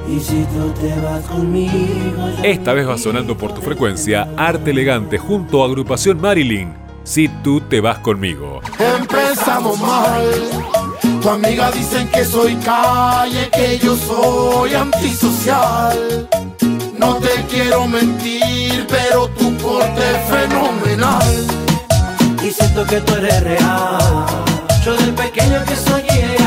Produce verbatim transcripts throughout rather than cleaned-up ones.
Y si tú te vas conmigo, esta vez va sonando por tu frecuencia Arte Elegante junto a Agrupación Marilyn. Si tú te vas conmigo. Empezamos mal. Tu amiga dicen que soy calle, que yo soy antisocial. No te quiero mentir, pero tu porte es fenomenal. Y siento que tú eres real. Yo del pequeño que soy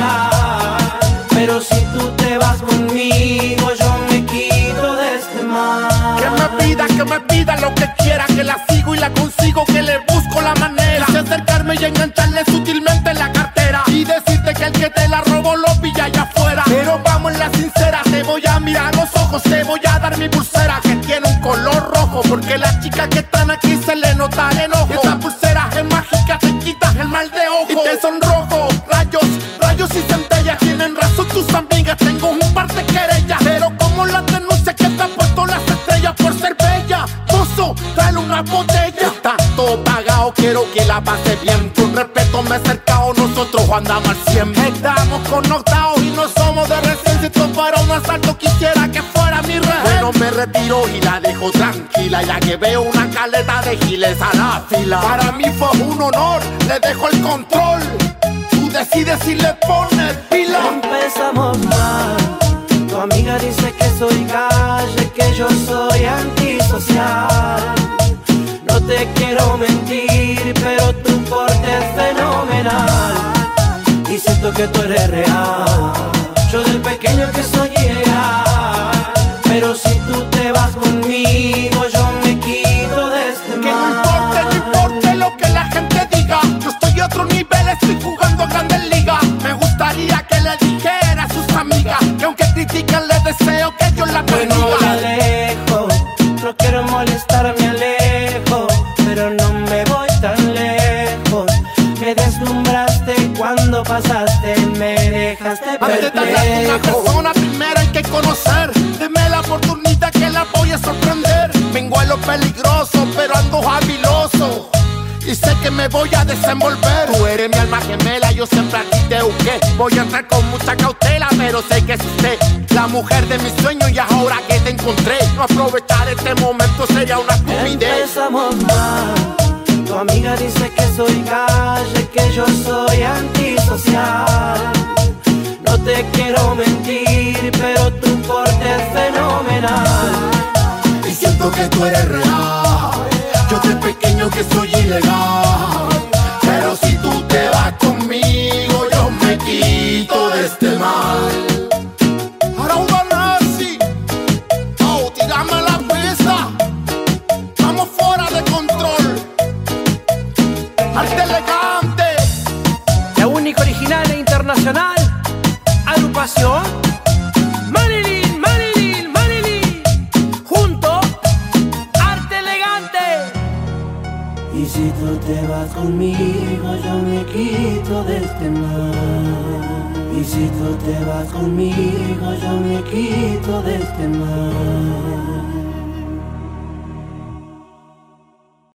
ideal. Pero si tú te vas conmigo, yo me quito de este mal. Que me pida, que me pida lo que quiera, que la sigo y la consigo, que le busco la manera de acercarme y engancharle sutilmente en la cartera. Y decirte que el que te la robó lo pilla allá afuera. Pero vamos en la sincera, te voy a mirar a los ojos, te voy a dar mi pulsera que tiene un color rojo, porque las chicas que están aquí se le nota el enojo. Esta pulsera es mágica, te quitas el mal de ojo y te sonrojo. Rayos, rayos y centellas, tienen razón tus amigas, tengo un par de querellas, pero como la denuncia que te han puesto las estrellas por ser bella. Mozo, dale una botella. Está todo pagado, quiero que la pase bien. Con respeto me he acercado, nosotros andamos al cien. Estamos conectados y no somos de recién. Si esto fuera un asalto quisiera que fuera mi rehén. Bueno, me retiro y la dejo tranquila, ya que veo una caleta de giles a la fila. Para mí fue un honor, le dejo el control. Tú decides si le pones pila. Empezamos mal. Tu amiga dice que soy calle, que yo soy antisocial. No te quiero mentir, pero tu porte es fenomenal. Y siento que tú eres real. Yo del pequeño que soy ideal. Pero si tú te vas conmigo, yo me quito de este mal. Que no importe, no importe lo que la gente diga. Yo estoy a otro nivel, estoy jugando grandes ligas. Me gustaría que le dijera a sus amigas que aunque critican le deseo que yo la bendiga. Bueno, me alejo, no quiero molestar, me alejo, pero no me voy tan lejos. Me deslumbraste cuando pasaste, me dejaste antes de hablar con una persona, primero hay que conocer. Deme la oportunidad que la voy a sorprender. Vengo a lo peligroso, pero ando habiloso y sé que me voy a desenvolver. Tú eres mi alma gemela, yo siempre a ti te busqué. Voy a entrar con mucha cautela, pero sé que es usted la mujer de mis sueños y ahora que te encontré, no aprovechar este momento sería una estupidez. Empezamos mal. Tu amiga dice que soy calle, que yo soy antisocial. No te quiero mentir, pero tu porte es fenomenal. Y siento que tú eres real. Yo de pequeño que soy ilegal. Pero si tú te vas conmigo, yo me quito de este mal. Ahora una nazi. Oh, tirame la pista. Estamos fuera de control. Arte Elegante. La única original e internacional. Agrupación Marilyn, Marilyn, Marilyn. Junto Arte Elegante. Y si tú te vas conmigo, yo me quito de este mal. Y si tú te vas conmigo, yo me quito de este mal.